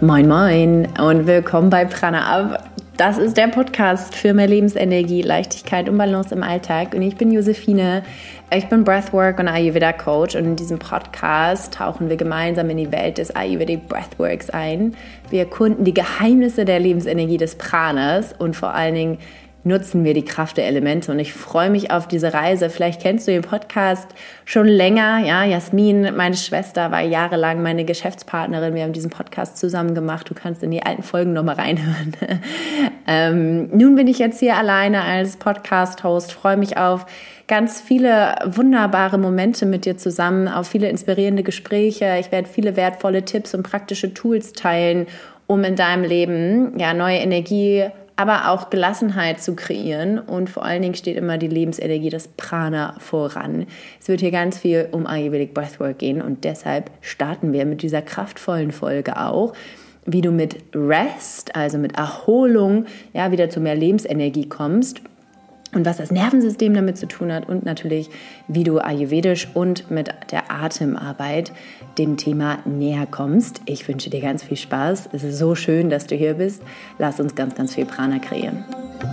Moin moin und willkommen bei Prana Up. Das ist der Podcast für mehr Lebensenergie, Leichtigkeit und Balance im Alltag. Und ich bin Josephine, ich bin Breathwork und Ayurveda Coach. Und in diesem Podcast tauchen wir gemeinsam in die Welt des Ayurvedic Breathworks ein. Wir erkunden die Geheimnisse der Lebensenergie des Pranas und vor allen Dingen nutzen wir die Kraft der Elemente. Und ich freue mich auf diese Reise. Vielleicht kennst du den Podcast schon länger. Ja, Jasmin, meine Schwester, war jahrelang meine Geschäftspartnerin. Wir haben diesen Podcast zusammen gemacht. Du kannst in die alten Folgen nochmal reinhören. Nun bin ich jetzt hier alleine als Podcast-Host. Freue mich auf ganz viele wunderbare Momente mit dir zusammen, auf viele inspirierende Gespräche. Ich werde viele wertvolle Tipps und praktische Tools teilen, um in deinem Leben neue Energie, aber auch Gelassenheit zu kreieren, und vor allen Dingen steht immer die Lebensenergie, das Prana, voran. Es wird hier ganz viel um Ayurvedic Breathwork gehen und deshalb starten wir mit dieser kraftvollen Folge auch, wie du mit Rest, also mit Erholung, wieder zu mehr Lebensenergie kommst und was das Nervensystem damit zu tun hat und natürlich, wie du ayurvedisch und mit der Atemarbeit dem Thema näher kommst. Ich wünsche dir ganz viel Spaß. Es ist so schön, dass du hier bist. Lass uns ganz, ganz viel Prana kreieren.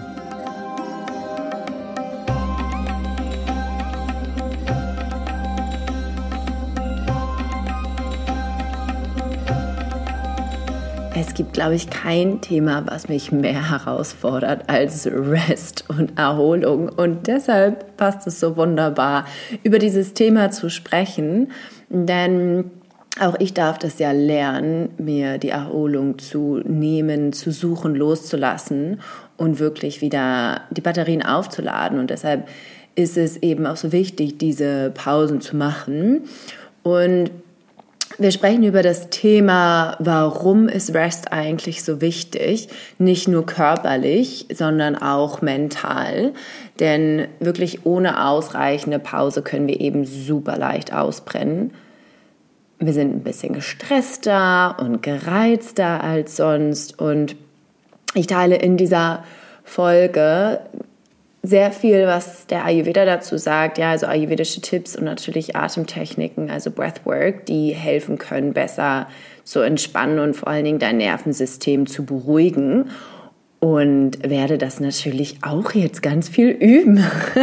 Es gibt, glaube ich, kein Thema, was mich mehr herausfordert als Rest und Erholung. Und deshalb passt es so wunderbar, über dieses Thema zu sprechen. Denn auch ich darf das ja lernen, mir die Erholung zu nehmen, zu suchen, loszulassen und wirklich wieder die Batterien aufzuladen. Und deshalb ist es eben auch so wichtig, diese Pausen zu machen. Und wir sprechen über das Thema, warum ist Rest eigentlich so wichtig? Nicht nur körperlich, sondern auch mental. Denn wirklich ohne ausreichende Pause können wir eben super leicht ausbrennen. Wir sind ein bisschen gestresster und gereizter als sonst. Und ich teile in dieser Folge sehr viel, was der Ayurveda dazu sagt, also ayurvedische Tipps und natürlich Atemtechniken, also Breathwork, die helfen können, besser zu entspannen und vor allen Dingen dein Nervensystem zu beruhigen, und werde das natürlich auch jetzt ganz viel üben.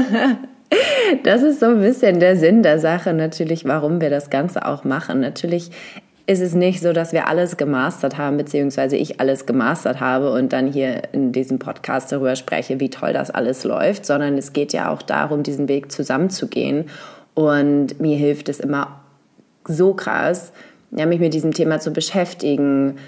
Das ist so ein bisschen der Sinn der Sache natürlich, warum wir das Ganze auch machen. Natürlich ist es nicht so, dass wir alles gemastert haben, beziehungsweise ich alles gemastert habe und dann hier in diesem Podcast darüber spreche, wie toll das alles läuft, sondern es geht ja auch darum, diesen Weg zusammenzugehen. Und mir hilft es immer so krass, mich mit diesem Thema zu beschäftigen,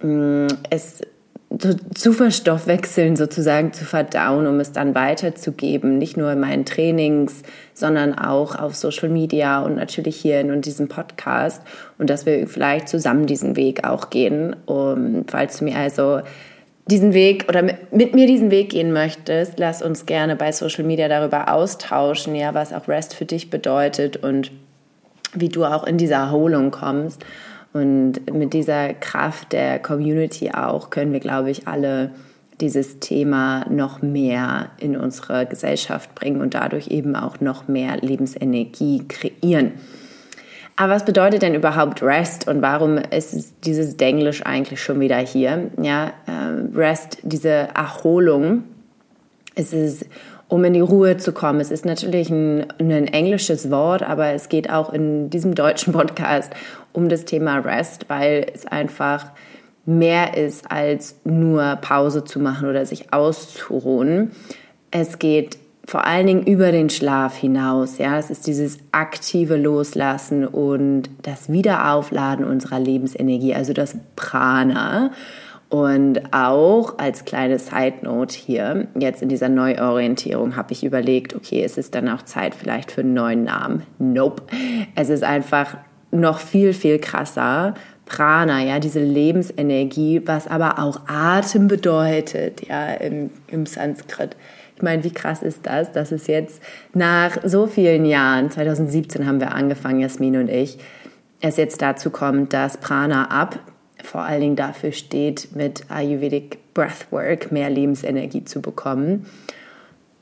es zu verstoffwechseln, sozusagen zu verdauen, um es dann weiterzugeben, nicht nur in meinen Trainings, sondern auch auf Social Media und natürlich hier in diesem Podcast, und dass wir vielleicht zusammen diesen Weg auch gehen. Falls du mir also diesen Weg oder mit mir diesen Weg gehen möchtest, lass uns gerne bei Social Media darüber austauschen, was auch Rest für dich bedeutet und wie du auch in diese Erholung kommst. Und mit dieser Kraft der Community auch können wir, glaube ich, alle dieses Thema noch mehr in unsere Gesellschaft bringen und dadurch eben auch noch mehr Lebensenergie kreieren. Aber was bedeutet denn überhaupt Rest und warum ist dieses Denglisch eigentlich schon wieder hier? Rest, diese Erholung, es ist, um in die Ruhe zu kommen. Es ist natürlich ein englisches Wort, aber es geht auch in diesem deutschen Podcast um das Thema Rest, weil es einfach mehr ist, als nur Pause zu machen oder sich auszuruhen. Es geht vor allen Dingen über den Schlaf hinaus. Es ist dieses aktive Loslassen und das Wiederaufladen unserer Lebensenergie, also das Prana. Und auch als kleine Side-Note hier, jetzt in dieser Neuorientierung habe ich überlegt, okay, es ist dann auch Zeit vielleicht für einen neuen Namen. Nope. Es ist einfach noch viel, viel krasser. Prana, diese Lebensenergie, was aber auch Atem bedeutet, im Sanskrit. Ich meine, wie krass ist das, dass es jetzt nach so vielen Jahren, 2017 haben wir angefangen, Jasmin und ich, es jetzt dazu kommt, dass Prana Up vor allen Dingen dafür steht, mit Ayurvedic Breathwork mehr Lebensenergie zu bekommen.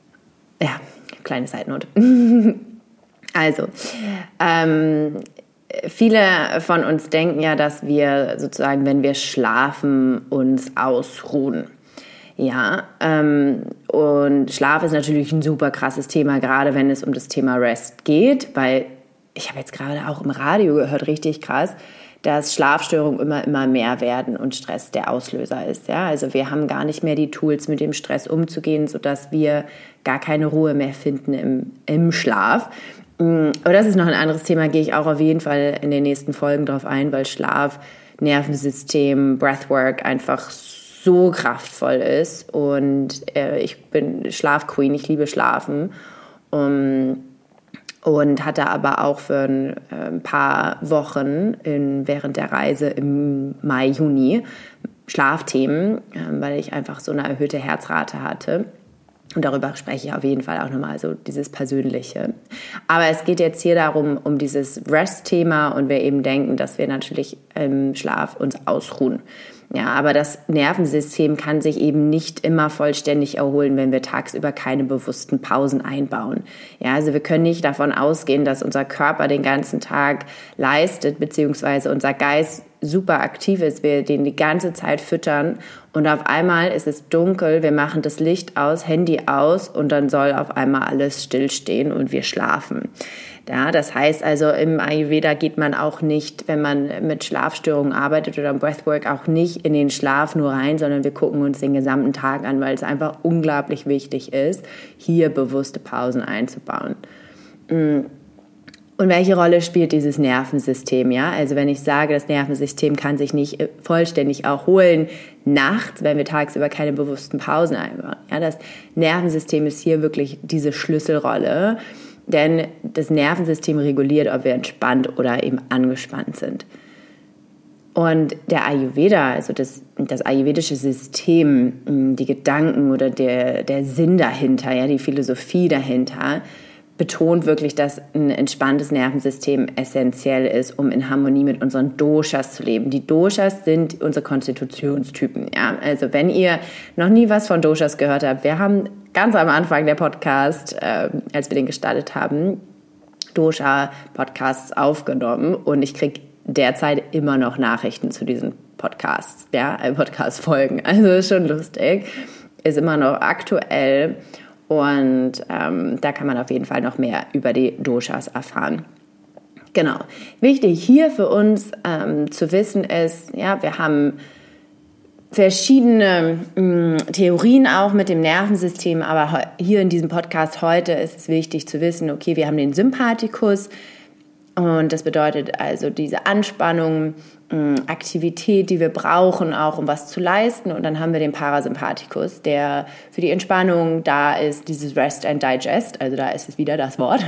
Kleine Side Note. Also, viele von uns denken ja, dass wir sozusagen, wenn wir schlafen, uns ausruhen. Ja, und Schlaf ist natürlich ein super krasses Thema, gerade wenn es um das Thema Rest geht, weil ich habe jetzt gerade auch im Radio gehört, richtig krass, dass Schlafstörungen immer mehr werden und Stress der Auslöser ist. Ja? Also wir haben gar nicht mehr die Tools, mit dem Stress umzugehen, sodass wir gar keine Ruhe mehr finden im Schlaf. Aber das ist noch ein anderes Thema, gehe ich auch auf jeden Fall in den nächsten Folgen drauf ein, weil Schlaf, Nervensystem, Breathwork einfach so kraftvoll ist. Und ich bin Schlafqueen, ich liebe Schlafen. Und hatte aber auch für ein paar Wochen während der Reise im Mai, Juni Schlafthemen, weil ich einfach so eine erhöhte Herzrate hatte. Und darüber spreche ich auf jeden Fall auch nochmal, so dieses Persönliche. Aber es geht jetzt hier darum, um dieses Rest-Thema und wir eben denken, dass wir natürlich im Schlaf uns ausruhen. Ja, aber das Nervensystem kann sich eben nicht immer vollständig erholen, wenn wir tagsüber keine bewussten Pausen einbauen. Ja, also wir können nicht davon ausgehen, dass unser Körper den ganzen Tag leistet, beziehungsweise unser Geist super aktiv ist, wir den die ganze Zeit füttern und auf einmal ist es dunkel, wir machen das Licht aus, Handy aus und dann soll auf einmal alles stillstehen und wir schlafen. Ja, das heißt also, im Ayurveda geht man auch nicht, wenn man mit Schlafstörungen arbeitet oder im Breathwork, auch nicht in den Schlaf nur rein, sondern wir gucken uns den gesamten Tag an, weil es einfach unglaublich wichtig ist, hier bewusste Pausen einzubauen. Und welche Rolle spielt dieses Nervensystem? Ja, also wenn ich sage, das Nervensystem kann sich nicht vollständig erholen nachts, wenn wir tagsüber keine bewussten Pausen einbauen. Ja, das Nervensystem ist hier wirklich diese Schlüsselrolle. Denn das Nervensystem reguliert, ob wir entspannt oder eben angespannt sind. Und der Ayurveda, also das ayurvedische System, die Gedanken oder der Sinn dahinter, ja, die Philosophie dahinter, betont wirklich, dass ein entspanntes Nervensystem essentiell ist, um in Harmonie mit unseren Doshas zu leben. Die Doshas sind unsere Konstitutionstypen. Ja? Also wenn ihr noch nie was von Doshas gehört habt, wir haben ganz am Anfang der Podcast, als wir den gestartet haben, Dosha-Podcasts aufgenommen und ich kriege derzeit immer noch Nachrichten zu diesen Podcasts, ja, Podcast-Folgen. Also ist schon lustig, ist immer noch aktuell. Und da kann man auf jeden Fall noch mehr über die Doshas erfahren. Genau. Wichtig hier für uns zu wissen ist, ja, wir haben verschiedene Theorien auch mit dem Nervensystem, aber hier in diesem Podcast heute ist es wichtig zu wissen, okay, wir haben den Sympathikus und das bedeutet also diese Anspannung, Aktivität, die wir brauchen, auch um was zu leisten. Und dann haben wir den Parasympathikus, der für die Entspannung da ist, dieses Rest and Digest, also da ist es wieder das Wort,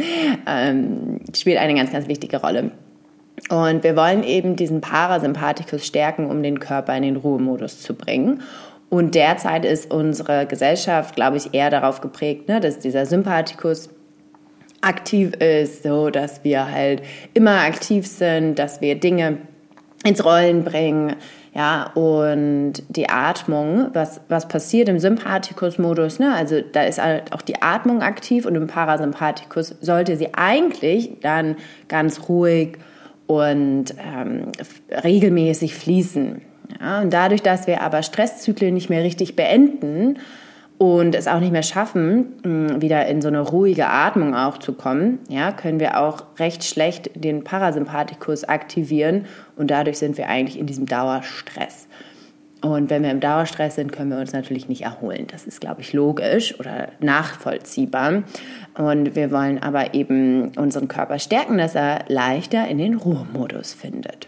spielt eine ganz, ganz wichtige Rolle. Und wir wollen eben diesen Parasympathikus stärken, um den Körper in den Ruhemodus zu bringen. Und derzeit ist unsere Gesellschaft, glaube ich, eher darauf geprägt, ne, dass dieser Sympathikus aktiv ist, so dass wir halt immer aktiv sind, dass wir Dinge ins Rollen bringen, ja, und die Atmung, was passiert im Sympathikus-Modus, ne, also da ist halt auch die Atmung aktiv und im Parasympathikus sollte sie eigentlich dann ganz ruhig und regelmäßig fließen. Ja, und dadurch, dass wir aber Stresszyklen nicht mehr richtig beenden und es auch nicht mehr schaffen, wieder in so eine ruhige Atmung auch zu kommen, ja, können wir auch recht schlecht den Parasympathikus aktivieren und dadurch sind wir eigentlich in diesem Dauerstress. Und wenn wir im Dauerstress sind, können wir uns natürlich nicht erholen. Das ist, glaube ich, logisch oder nachvollziehbar. Und wir wollen aber eben unseren Körper stärken, dass er leichter in den Ruhemodus findet.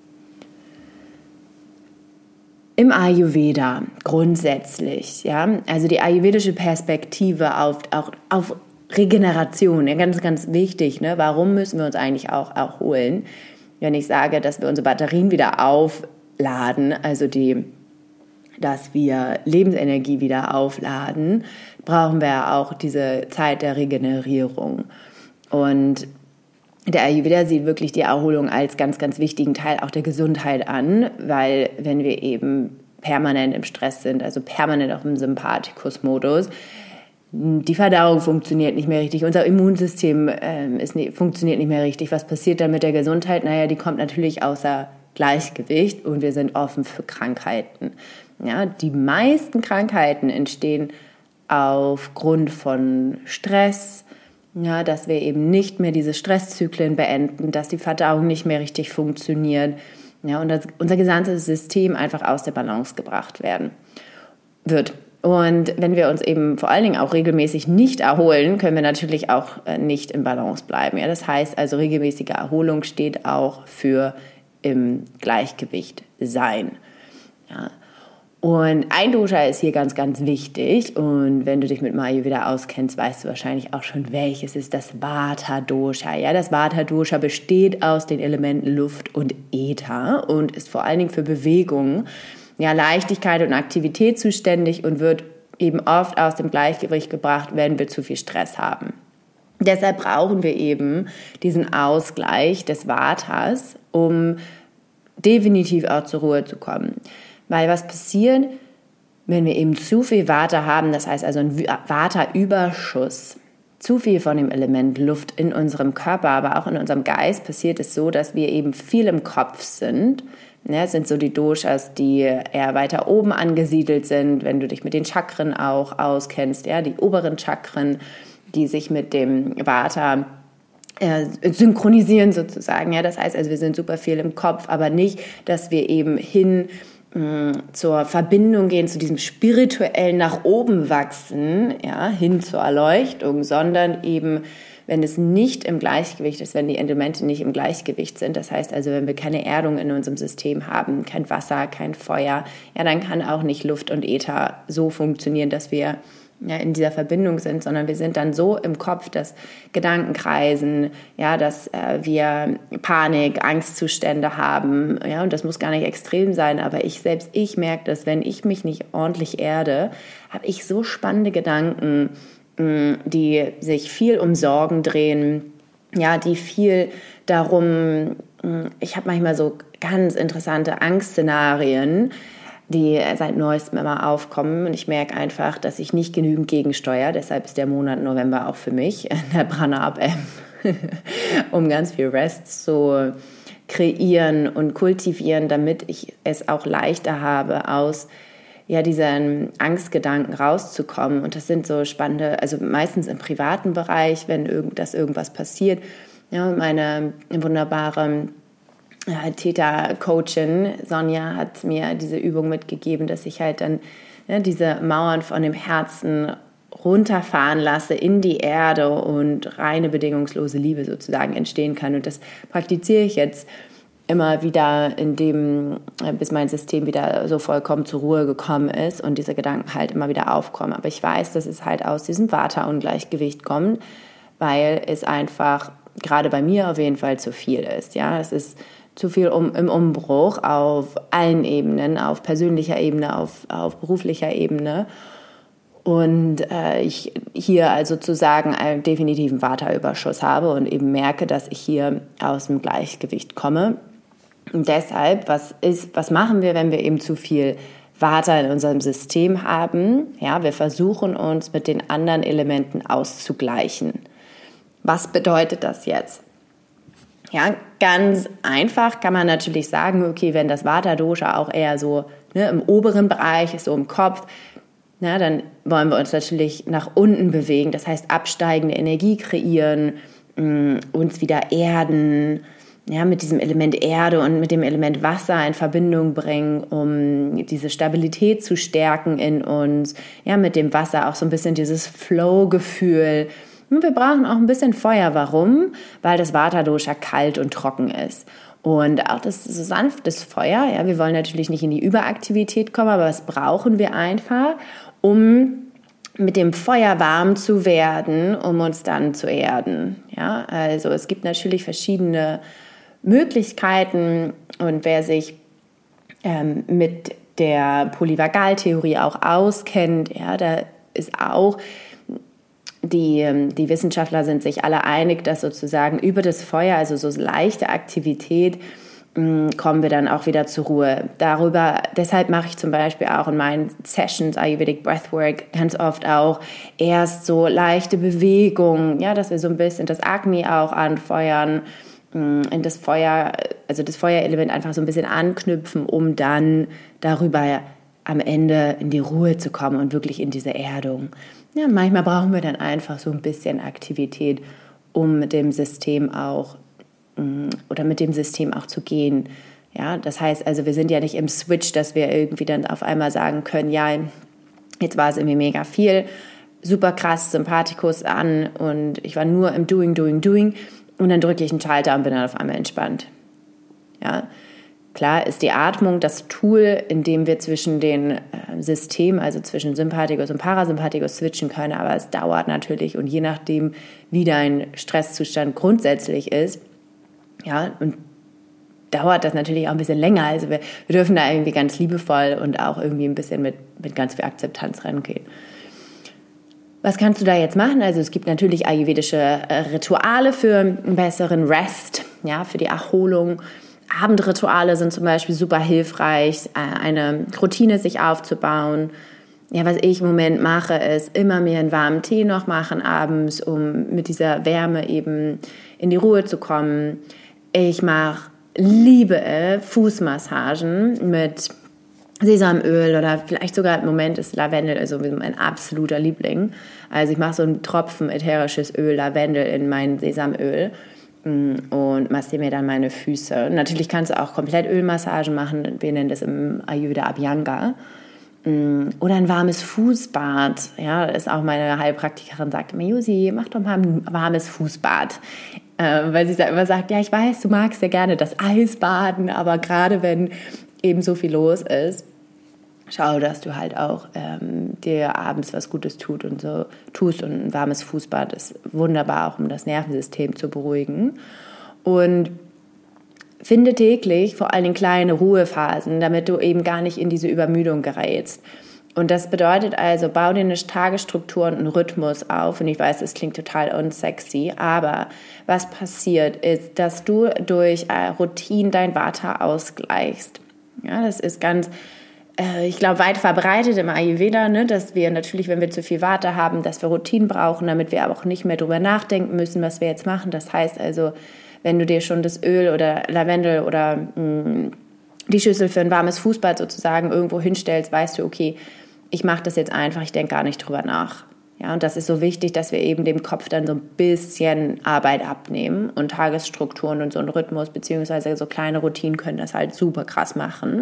Im Ayurveda grundsätzlich, ja, also die ayurvedische Perspektive auf Regeneration, ja, ganz, ganz wichtig, ne? Warum müssen wir uns eigentlich auch erholen? Wenn ich sage, dass wir unsere Batterien wieder aufladen, also dass wir Lebensenergie wieder aufladen, brauchen wir auch diese Zeit der Regenerierung. Und der Ayurveda sieht wirklich die Erholung als ganz, ganz wichtigen Teil auch der Gesundheit an, weil wenn wir eben permanent im Stress sind, also permanent auch im Sympathikus-Modus, die Verdauung funktioniert nicht mehr richtig, unser Immunsystem funktioniert nicht mehr richtig. Was passiert dann mit der Gesundheit? Naja, die kommt natürlich außer Gleichgewicht und wir sind offen für Krankheiten. Ja, die meisten Krankheiten entstehen aufgrund von Stress, ja, dass wir eben nicht mehr diese Stresszyklen beenden, dass die Verdauung nicht mehr richtig funktioniert, ja, und unser gesamtes System einfach aus der Balance gebracht wird. Und wenn wir uns eben vor allen Dingen auch regelmäßig nicht erholen, können wir natürlich auch nicht im Balance bleiben. Ja, das heißt also, regelmäßige Erholung steht auch für im Gleichgewicht sein. Ja. Und ein Dosha ist hier ganz, ganz wichtig. Und wenn du dich mit Ayurveda auskennst, weißt du wahrscheinlich auch schon, welches ist das Vata-Dosha. Ja, das Vata-Dosha besteht aus den Elementen Luft und Äther und ist vor allen Dingen für Bewegung, ja, Leichtigkeit und Aktivität zuständig und wird eben oft aus dem Gleichgewicht gebracht, wenn wir zu viel Stress haben. Deshalb brauchen wir eben diesen Ausgleich des Vatas, um definitiv auch zur Ruhe zu kommen. Weil was passiert, wenn wir eben zu viel Vata haben, das heißt also ein Vata-Überschuss, zu viel von dem Element Luft in unserem Körper, aber auch in unserem Geist, passiert es so, dass wir eben viel im Kopf sind. Ja, das sind so die Doshas, die eher weiter oben angesiedelt sind, wenn du dich mit den Chakren auch auskennst, ja, die oberen Chakren, die sich mit dem Vata synchronisieren sozusagen. Ja, das heißt also, wir sind super viel im Kopf, aber nicht, dass wir eben hin zur Verbindung gehen, zu diesem spirituellen nach oben wachsen, ja, hin zur Erleuchtung, sondern eben, wenn es nicht im Gleichgewicht ist, wenn die Elemente nicht im Gleichgewicht sind, das heißt also, wenn wir keine Erdung in unserem System haben, kein Wasser, kein Feuer, ja, dann kann auch nicht Luft und Äther so funktionieren, dass wir ja, in dieser Verbindung sind, sondern wir sind dann so im Kopf, dass Gedanken kreisen, ja, dass wir Panik, Angstzustände haben, ja, und das muss gar nicht extrem sein, aber ich merke, dass wenn ich mich nicht ordentlich erde, habe ich so spannende Gedanken, die sich viel um Sorgen drehen, ja, die viel darum, ich habe manchmal so ganz interessante Angstszenarien, die seit Neuestem immer aufkommen, und ich merke einfach, dass ich nicht genügend gegensteuere, deshalb ist der Monat November auch für mich in der Pranab-App, um ganz viel Rest zu kreieren und kultivieren, damit ich es auch leichter habe, aus diesen Angstgedanken rauszukommen. Und das sind so spannende, also meistens im privaten Bereich, wenn irgendwas passiert. Ja, meine wunderbare Theta-Coachin Sonja hat mir diese Übung mitgegeben, dass ich halt dann diese Mauern von dem Herzen runterfahren lasse in die Erde und reine bedingungslose Liebe sozusagen entstehen kann. Und das praktiziere ich jetzt immer wieder, bis mein System wieder so vollkommen zur Ruhe gekommen ist und diese Gedanken halt immer wieder aufkommen. Aber ich weiß, dass es halt aus diesem Vata-Ungleichgewicht kommt, weil es einfach gerade bei mir auf jeden Fall zu viel ist. Ja, es ist zu viel im Umbruch auf allen Ebenen, auf persönlicher Ebene, auf beruflicher Ebene. Und ich hier also sozusagen einen definitiven Vata-Überschuss habe und eben merke, dass ich hier aus dem Gleichgewicht komme. Und deshalb, was machen wir, wenn wir eben zu viel Vata in unserem System haben? Ja, wir versuchen uns mit den anderen Elementen auszugleichen. Was bedeutet das jetzt? Ja, ganz einfach kann man natürlich sagen, okay, wenn das Vata-Dosha auch eher so im oberen Bereich ist, so im Kopf, dann wollen wir uns natürlich nach unten bewegen. Das heißt, absteigende Energie kreieren, uns wieder erden, ja, mit diesem Element Erde und mit dem Element Wasser in Verbindung bringen, um diese Stabilität zu stärken in uns. Ja, mit dem Wasser auch so ein bisschen dieses Flow-Gefühl. Und wir brauchen auch ein bisschen Feuer. Warum? Weil das Vata-Dosha kalt und trocken ist. Und auch das so sanftes Feuer, ja, wir wollen natürlich nicht in die Überaktivität kommen, aber das brauchen wir einfach, um mit dem Feuer warm zu werden, um uns dann zu erden. Ja, also es gibt natürlich verschiedene Möglichkeiten, und wer sich mit der Polyvagaltheorie auch auskennt, ja, da ist auch die Wissenschaftler sind sich alle einig, dass sozusagen über das Feuer, also so leichte Aktivität, kommen wir dann auch wieder zur Ruhe. Deshalb mache ich zum Beispiel auch in meinen Sessions Ayurvedic Breathwork ganz oft auch erst so leichte Bewegungen, ja, dass wir so ein bisschen das Agni auch anfeuern, in das Feuer, also das Feuerelement einfach so ein bisschen anknüpfen, um dann darüber am Ende in die Ruhe zu kommen und wirklich in diese Erdung. Ja, manchmal brauchen wir dann einfach so ein bisschen Aktivität, um mit dem System auch zu gehen. Ja, das heißt also, wir sind ja nicht im Switch, dass wir irgendwie dann auf einmal sagen können, ja, jetzt war es irgendwie mega viel, super krass Sympathikus an und ich war nur im Doing und dann drücke ich einen Schalter und bin dann auf einmal entspannt. Ja, klar ist die Atmung das Tool, in dem wir zwischen den Systemen, also zwischen Sympathikus und Parasympathikus switchen können, aber es dauert natürlich und je nachdem, wie dein Stresszustand grundsätzlich ist, ja, und dauert das natürlich auch ein bisschen länger. Also wir dürfen da irgendwie ganz liebevoll und auch irgendwie ein bisschen mit ganz viel Akzeptanz rangehen. Was kannst du da jetzt machen? Also es gibt natürlich ayurvedische Rituale für einen besseren Rest, ja, für die Erholung. Abendrituale sind zum Beispiel super hilfreich, eine Routine sich aufzubauen. Ja, was ich im Moment mache, ist immer mir einen warmen Tee noch machen abends, um mit dieser Wärme eben in die Ruhe zu kommen. Ich liebe Fußmassagen mit Sesamöl oder vielleicht sogar im Moment ist Lavendel also mein absoluter Liebling. Also ich mache so einen Tropfen ätherisches Öl, Lavendel in mein Sesamöl und massiere mir dann meine Füße. Und natürlich kannst du auch komplett Ölmassagen machen, wir nennen das im Ayurveda Abhyanga. Oder ein warmes Fußbad. Ja, ist auch meine Heilpraktikerin sagt immer, Josi, mach doch mal ein warmes Fußbad. Weil sie immer sagt, ja, ich weiß, du magst ja gerne das Eisbaden, aber gerade wenn eben so viel los ist, schau, dass du halt auch dir abends was Gutes tust und ein warmes Fußbad ist wunderbar, auch um das Nervensystem zu beruhigen. Und finde täglich vor allem kleine Ruhephasen, damit du eben gar nicht in diese Übermüdung gerätst. Und das bedeutet also, bau dir eine Tagesstruktur und einen Rhythmus auf. Und ich weiß, es klingt total unsexy, aber was passiert ist, dass du durch Routine dein Vata ausgleichst. Ja, das ist ganz, ich glaube, weit verbreitet im Ayurveda, ne, dass wir natürlich, wenn wir zu viel Vata haben, dass wir Routinen brauchen, damit wir aber auch nicht mehr drüber nachdenken müssen, was wir jetzt machen. Das heißt also, wenn du dir schon das Öl oder Lavendel oder die Schüssel für ein warmes Fußbad sozusagen irgendwo hinstellst, weißt du, okay, ich mache das jetzt einfach, ich denke gar nicht drüber nach. Ja, und das ist so wichtig, dass wir eben dem Kopf dann so ein bisschen Arbeit abnehmen und Tagesstrukturen und so einen Rhythmus beziehungsweise so kleine Routinen können das halt super krass machen.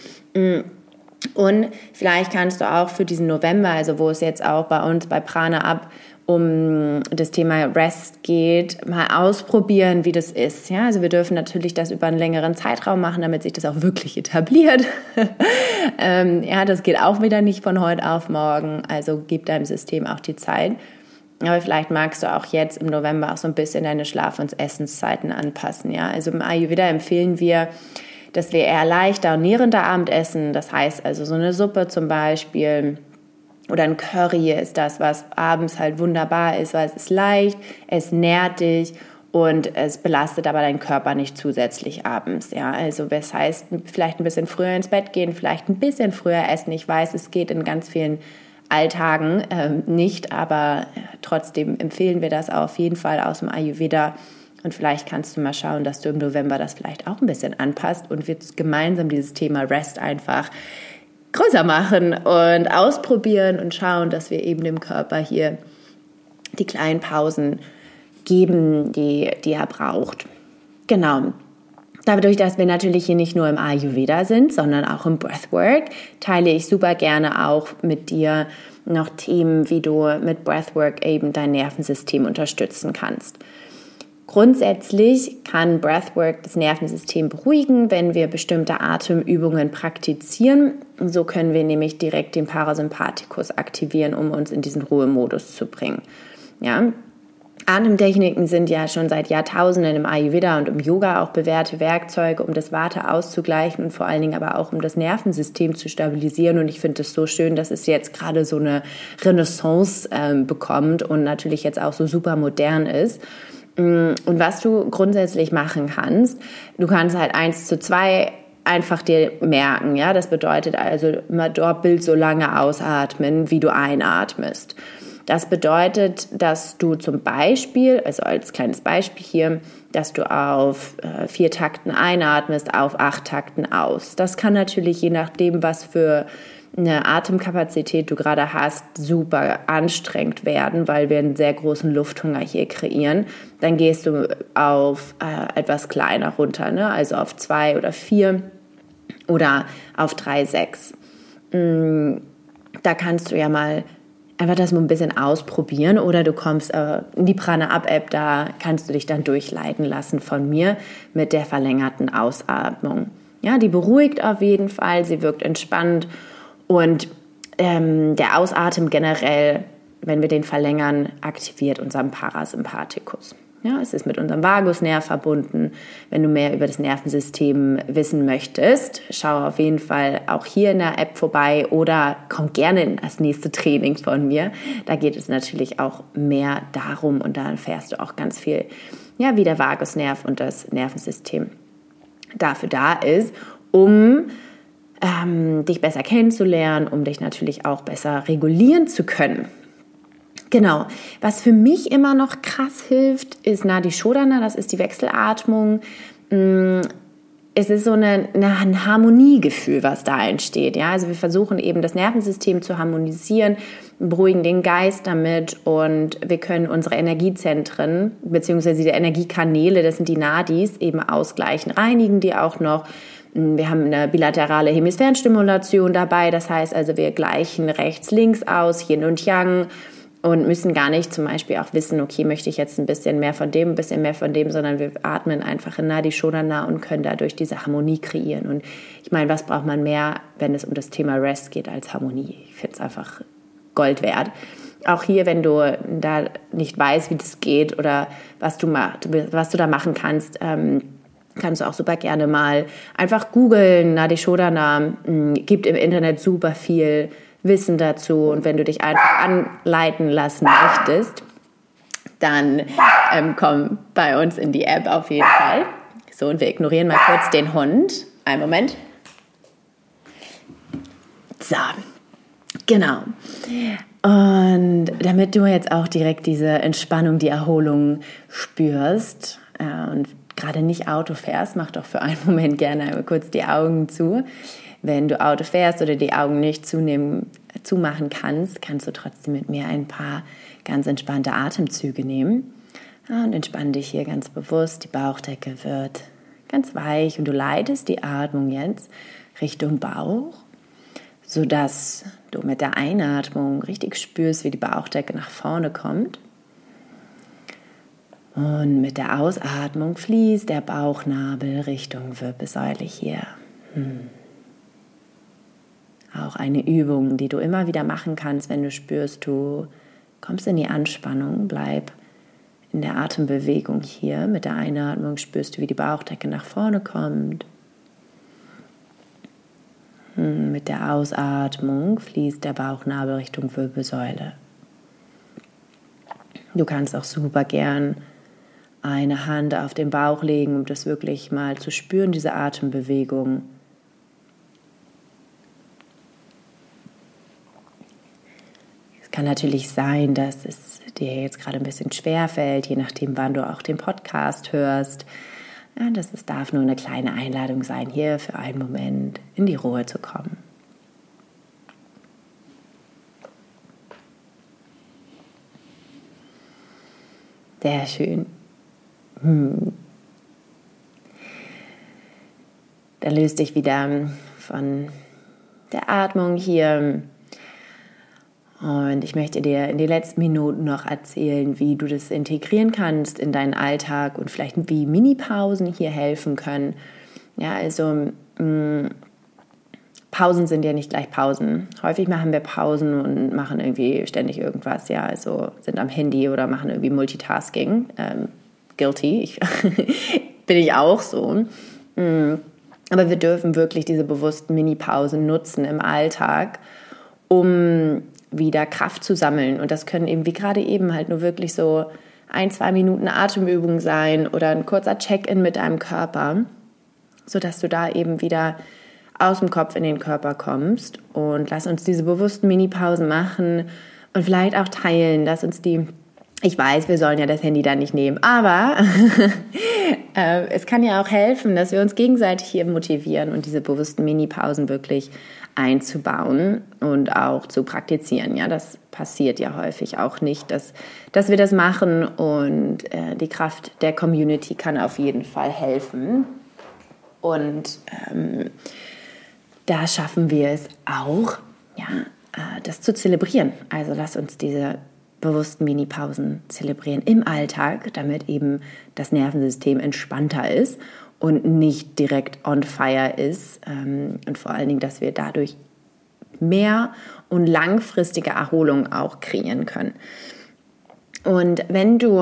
Und vielleicht kannst du auch für diesen November, also wo es jetzt auch bei uns bei Prana Up um das Thema Rest geht, mal ausprobieren, wie das ist. Ja, also wir dürfen natürlich das über einen längeren Zeitraum machen, damit sich das auch wirklich etabliert. Ja, das geht auch wieder nicht von heute auf morgen. Also gib deinem System auch die Zeit. Aber vielleicht magst du auch jetzt im November auch so ein bisschen deine Schlaf- und Essenszeiten anpassen. Ja, also im Ayurveda empfehlen wir, dass wir eher leichter und nährender Abend essen. Das heißt also so eine Suppe zum Beispiel oder ein Curry ist das, was abends halt wunderbar ist, weil es ist leicht, es nährt dich und es belastet aber deinen Körper nicht zusätzlich abends. Ja, also das heißt, vielleicht ein bisschen früher ins Bett gehen, vielleicht ein bisschen früher essen. Ich weiß, es geht in ganz vielen Alltagen nicht, aber trotzdem empfehlen wir das auf jeden Fall aus dem Ayurveda. Und vielleicht kannst du mal schauen, dass du im November das vielleicht auch ein bisschen anpasst und wir gemeinsam dieses Thema Rest einfach größer machen und ausprobieren und schauen, dass wir eben dem Körper hier die kleinen Pausen geben, die er braucht. Genau. Dadurch, dass wir natürlich hier nicht nur im Ayurveda sind, sondern auch im Breathwork, teile ich super gerne auch mit dir noch Themen, wie du mit Breathwork eben dein Nervensystem unterstützen kannst. Grundsätzlich kann Breathwork das Nervensystem beruhigen, wenn wir bestimmte Atemübungen praktizieren. So können wir nämlich direkt den Parasympathikus aktivieren, um uns in diesen Ruhemodus zu bringen. Ja? Atemtechniken sind ja schon seit Jahrtausenden im Ayurveda und im Yoga auch bewährte Werkzeuge, um das Vata auszugleichen und vor allen Dingen aber auch, um das Nervensystem zu stabilisieren. Und ich finde es so schön, dass es jetzt gerade so eine Renaissance bekommt und natürlich jetzt auch so super modern ist. Und was du grundsätzlich machen kannst, du kannst halt 1:2 einfach dir merken, ja, das bedeutet also immer doppelt so lange ausatmen, wie du einatmest. Das bedeutet, dass du zum Beispiel, also als kleines Beispiel hier, dass du auf 4 Takten einatmest, auf 8 Takten aus. Das kann natürlich je nachdem, was für eine Atemkapazität du gerade hast, super anstrengend werden, weil wir einen sehr großen Lufthunger hier kreieren. Dann gehst du auf etwas kleiner runter, ne? Also auf 2 oder 4 oder auf 3,6. Da kannst du ja mal einfach das mal ein bisschen ausprobieren oder du kommst in die Prana-Up-App, da kannst du dich dann durchleiten lassen von mir mit der verlängerten Ausatmung. Ja, die beruhigt auf jeden Fall, sie wirkt entspannt und der Ausatmen generell, wenn wir den verlängern, aktiviert unseren Parasympathikus. Ja, es ist mit unserem Vagusnerv verbunden. Wenn du mehr über das Nervensystem wissen möchtest, schau auf jeden Fall auch hier in der App vorbei oder komm gerne in das nächste Training von mir. Da geht es natürlich auch mehr darum und da erfährst du auch ganz viel, ja, wie der Vagusnerv und das Nervensystem dafür da ist, um dich besser kennenzulernen, um dich natürlich auch besser regulieren zu können. Genau, was für mich immer noch krass hilft, ist Nadi Shodhana, das ist die Wechselatmung. Es ist so ein Harmoniegefühl, was da entsteht. Ja? Also wir versuchen eben das Nervensystem zu harmonisieren, beruhigen den Geist damit und wir können unsere Energiezentren bzw. die Energiekanäle, das sind die Nadis, eben ausgleichen, reinigen die auch noch. Wir haben eine bilaterale Hemisphärenstimulation dabei, das heißt also wir gleichen rechts, links aus, Yin und Yang, und müssen gar nicht zum Beispiel auch wissen, okay, möchte ich jetzt ein bisschen mehr von dem, sondern wir atmen einfach in Nadi Shodhana und können dadurch diese Harmonie kreieren. Und ich meine, was braucht man mehr, wenn es um das Thema Rest geht, als Harmonie? Ich finde es einfach Gold wert. Auch hier, wenn du da nicht weißt, wie das geht oder was du da machen kannst, kannst du auch super gerne mal einfach googeln. Nadi Shodhana gibt im Internet super viel Wissen dazu und wenn du dich einfach anleiten lassen möchtest, dann komm bei uns in die App auf jeden Fall. So, und wir ignorieren mal kurz den Hund. Einen Moment. So, genau. Und damit du jetzt auch direkt diese Entspannung, die Erholung spürst und gerade nicht Auto fährst, mach doch für einen Moment gerne einmal kurz die Augen zu. Wenn du Auto fährst oder die Augen nicht zumachen kannst, kannst du trotzdem mit mir ein paar ganz entspannte Atemzüge nehmen. Und entspann dich hier ganz bewusst. Die Bauchdecke wird ganz weich und du leitest die Atmung jetzt Richtung Bauch, sodass du mit der Einatmung richtig spürst, wie die Bauchdecke nach vorne kommt. Und mit der Ausatmung fließt der Bauchnabel Richtung Wirbelsäule hier. Auch eine Übung, die du immer wieder machen kannst, wenn du spürst, du kommst in die Anspannung, bleib in der Atembewegung hier. Mit der Einatmung spürst du, wie die Bauchdecke nach vorne kommt. Mit der Ausatmung fließt der Bauchnabel Richtung Wirbelsäule. Du kannst auch super gern eine Hand auf den Bauch legen, um das wirklich mal zu spüren, diese Atembewegung. Es kann natürlich sein, dass es dir jetzt gerade ein bisschen schwer fällt, je nachdem, wann du auch den Podcast hörst. Ja, es darf nur eine kleine Einladung sein, hier für einen Moment in die Ruhe zu kommen. Sehr schön. Dann löst dich wieder von der Atmung hier. Und ich möchte dir in den letzten Minuten noch erzählen, wie du das integrieren kannst in deinen Alltag und vielleicht wie Mini-Pausen hier helfen können. Ja, also Pausen sind ja nicht gleich Pausen. Häufig machen wir Pausen und machen irgendwie ständig irgendwas. Ja, also sind am Handy oder machen irgendwie Multitasking. Guilty, bin ich auch so. Aber wir dürfen wirklich diese bewussten Mini-Pausen nutzen im Alltag, um wieder Kraft zu sammeln. Und das können eben, wie gerade eben, halt nur wirklich so 1-2 Minuten Atemübung sein oder ein kurzer Check-in mit deinem Körper, sodass du da eben wieder aus dem Kopf in den Körper kommst. Und lass uns diese bewussten Minipausen machen und vielleicht auch teilen. Lass uns ich weiß, wir sollen ja das Handy da nicht nehmen, aber es kann ja auch helfen, dass wir uns gegenseitig hier motivieren und diese bewussten Minipausen wirklich einzubauen und auch zu praktizieren. Ja, das passiert ja häufig auch nicht, dass wir das machen, und die Kraft der Community kann auf jeden Fall helfen. Und da schaffen wir es auch, ja, das zu zelebrieren. Also lass uns diese bewussten Minipausen zelebrieren im Alltag, damit eben das Nervensystem entspannter ist und nicht direkt on fire ist, und vor allen Dingen, dass wir dadurch mehr und langfristige Erholung auch kreieren können. Und wenn du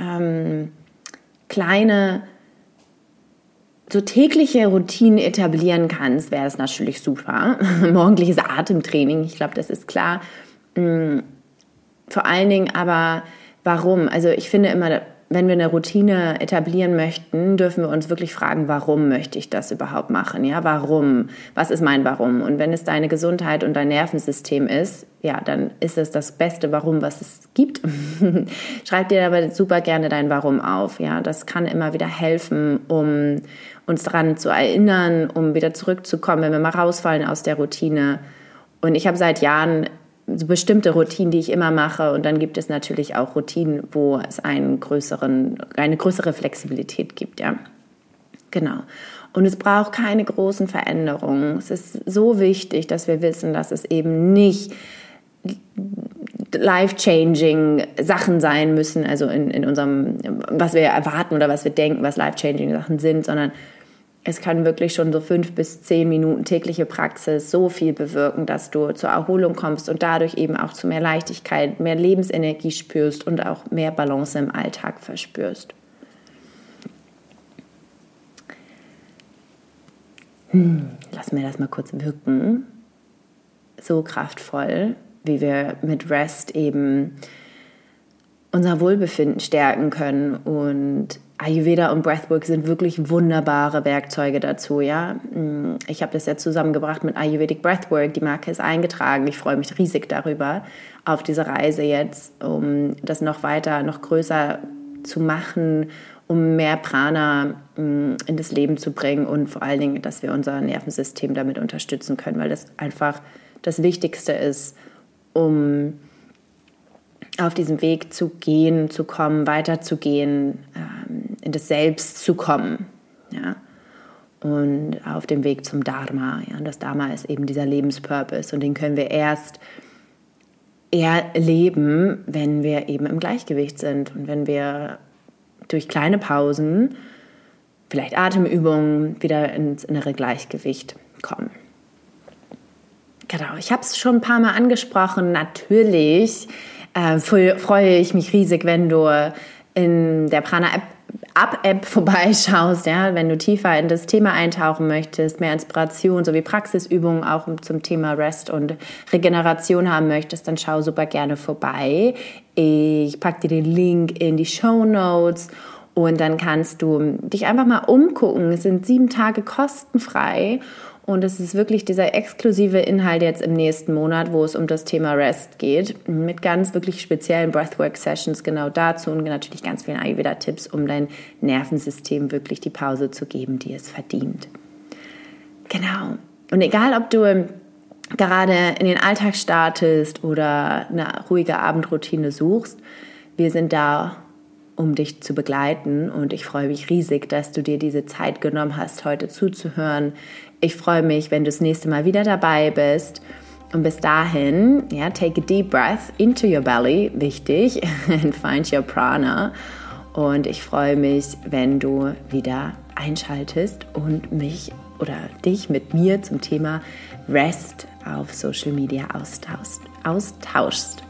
kleine, so tägliche Routinen etablieren kannst, wäre das natürlich super. Morgendliches Atemtraining, ich glaube, das ist klar. Vor allen Dingen aber, warum? Also ich finde immer, wenn wir eine Routine etablieren möchten, dürfen wir uns wirklich fragen, warum möchte ich das überhaupt machen? Ja, warum? Was ist mein Warum? Und wenn es deine Gesundheit und dein Nervensystem ist, ja, dann ist es das beste Warum, was es gibt. Schreib dir aber super gerne dein Warum auf. Ja, das kann immer wieder helfen, um uns daran zu erinnern, um wieder zurückzukommen, wenn wir mal rausfallen aus der Routine. Und ich habe seit Jahren so bestimmte Routinen, die ich immer mache, und dann gibt es natürlich auch Routinen, wo es eine größere Flexibilität gibt, ja. Genau. Und es braucht keine großen Veränderungen. Es ist so wichtig, dass wir wissen, dass es eben nicht life-changing Sachen sein müssen, also in unserem, was wir erwarten oder was wir denken, was life-changing Sachen sind, sondern es kann wirklich schon so 5 bis 10 Minuten tägliche Praxis so viel bewirken, dass du zur Erholung kommst und dadurch eben auch zu mehr Leichtigkeit, mehr Lebensenergie spürst und auch mehr Balance im Alltag verspürst. Lass mir das mal kurz wirken. So kraftvoll, wie wir mit Rest eben unser Wohlbefinden stärken können, und Ayurveda und Breathwork sind wirklich wunderbare Werkzeuge dazu, ja. Ich habe das ja zusammengebracht mit Ayurvedic Breathwork, die Marke ist eingetragen. Ich freue mich riesig darüber, auf diese Reise jetzt, um das noch weiter, noch größer zu machen, um mehr Prana in das Leben zu bringen und vor allen Dingen, dass wir unser Nervensystem damit unterstützen können, weil das einfach das Wichtigste ist, um auf diesem Weg zu gehen, zu kommen, weiterzugehen, in das Selbst zu kommen, ja, und auf dem Weg zum Dharma, ja, und das Dharma ist eben dieser Lebenspurpose, und den können wir erst erleben, wenn wir eben im Gleichgewicht sind und wenn wir durch kleine Pausen, vielleicht Atemübungen, wieder ins innere Gleichgewicht kommen. Genau, ich habe es schon ein paar Mal angesprochen, natürlich freue ich mich riesig, wenn du in der Prana-App vorbeischaust, ja, wenn du tiefer in das Thema eintauchen möchtest, mehr Inspiration sowie Praxisübungen auch zum Thema Rest und Regeneration haben möchtest, dann schau super gerne vorbei. Ich packe dir den Link in die Shownotes und dann kannst du dich einfach mal umgucken. Es sind 7 Tage kostenfrei. Und es ist wirklich dieser exklusive Inhalt jetzt im nächsten Monat, wo es um das Thema Rest geht, mit ganz wirklich speziellen Breathwork-Sessions genau dazu und natürlich ganz vielen Ayurveda-Tipps, um dein Nervensystem wirklich die Pause zu geben, die es verdient. Genau. Und egal, ob du gerade in den Alltag startest oder eine ruhige Abendroutine suchst, wir sind da, um dich zu begleiten, und ich freue mich riesig, dass du dir diese Zeit genommen hast, heute zuzuhören. Ich freue mich, wenn du das nächste Mal wieder dabei bist, und bis dahin, ja, take a deep breath into your belly, wichtig, and find your prana, und ich freue mich, wenn du wieder einschaltest und mich oder dich mit mir zum Thema Rest auf Social Media austauschst.